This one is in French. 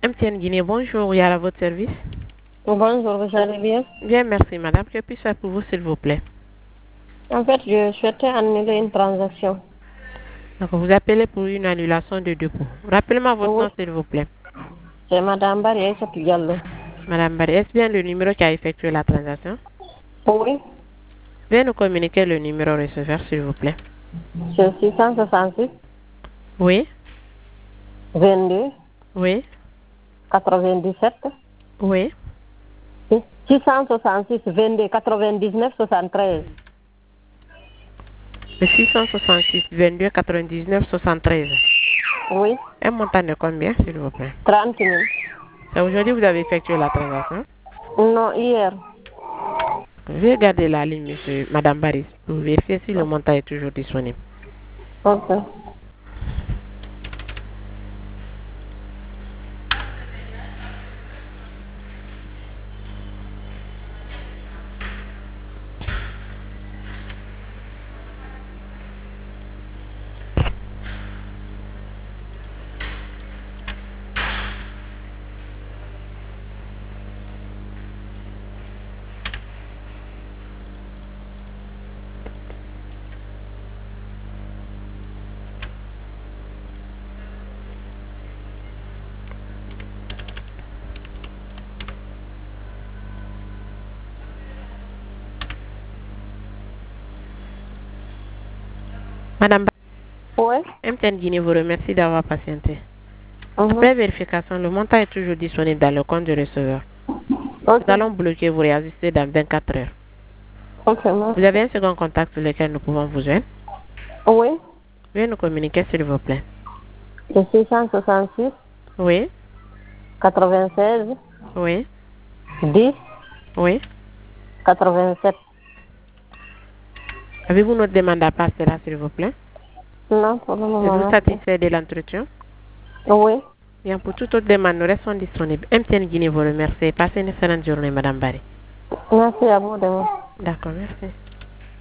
MTN Guinée, bonjour, il y a à votre service. Bonjour, vous allez bien? Bien, merci madame. Que puis-je faire pour vous, s'il vous plaît? En fait, je souhaitais annuler une transaction. Donc, vous appelez pour une annulation de dépôt. Rappelez-moi votre Oui, nom, s'il vous plaît. c'est Madame Barrière Diallo. Madame Barry, est-ce bien le numéro qui a effectué la transaction? Oui, Veuillez nous communiquer le numéro receveur, s'il vous plaît. c'est 666 Oui, 22 oui, 97. oui. 666 22 99 73. Le 666 22 99 73. Oui, Un montant de combien, s'il vous plaît? 30 000. C'est aujourd'hui que vous avez effectué la transaction? Non, hier. Veuillez garder la ligne, monsieur, madame Barry, pour vérifier si le montant est toujours disponible. Ok. Madame Oui. MTN Guinée vous remercie d'avoir patienté. Mhm. Après vérification, le montant est toujours disponible dans le compte du receveur. Nous Ok. allons bloquer vous réajuster dans 24 heures. Ok, Vous merci. avez un second contact sur lequel nous pouvons vous joindre? Oui, Veuillez nous communiquer, s'il vous plaît. c'est 666 Oui, 96 oui, 10 oui. 87. Avez-vous notre demande à passer là, s'il vous plaît? Non, pour le moment, Êtes-vous merci. satisfait de l'entretien? Oui. Bien, pour toute autre demande, nous restons disponibles. MTN Guinée vous remercie. Passez une excellente journée, madame Barry. Merci à vous de moi. D'accord, merci.